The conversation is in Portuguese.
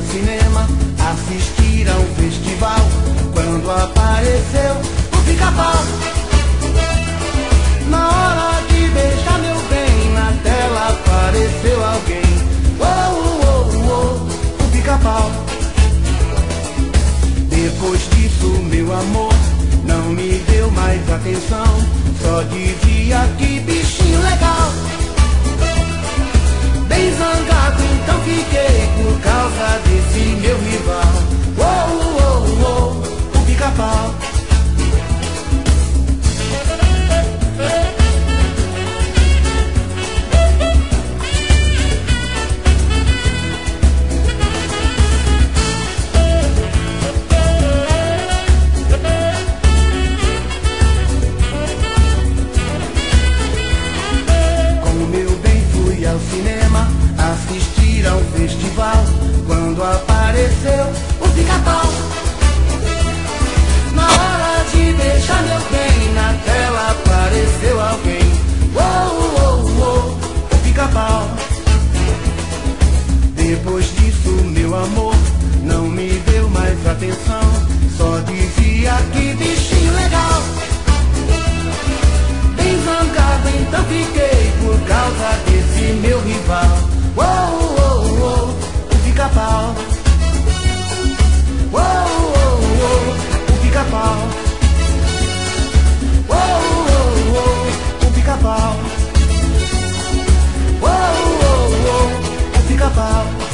cinema, assistir a um festival, quando apareceu o Pica-Pau. Na hora de beijar meu bem, na tela apareceu alguém. O Pica-Pau. Depois disso, meu amor não me deu mais atenção, só dizia que bichinho legal. Bem zangado, então fiquei por causa desse meu rival. O Pica-Pau. Ao cinema, assistir a um festival, quando apareceu o Pica-Pau. Na hora de beijar meu bem, na tela apareceu alguém. O Pica-Pau. Depois disso, meu amor não me deu mais atenção, só dizia que bichinho legal. Bem zangado, então fiquei por causa desse meu rival. O Pica-Pau. O Pica-Pau. O Pica-Pau. O Pica-Pau.